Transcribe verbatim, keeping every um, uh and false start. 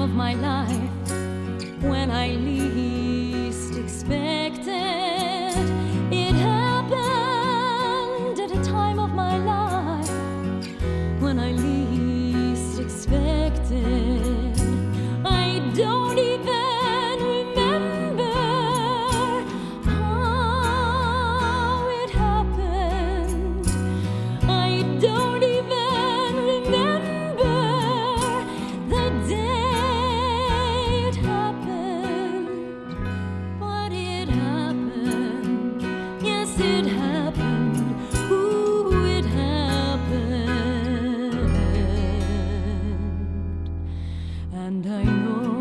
of my life, when I least expected. It happened at a time of my life when I least expected. I don't even remember how it happened. I don't even remember the day it happened. But it happened. Yes, it happened. Ooh, it happened. And I know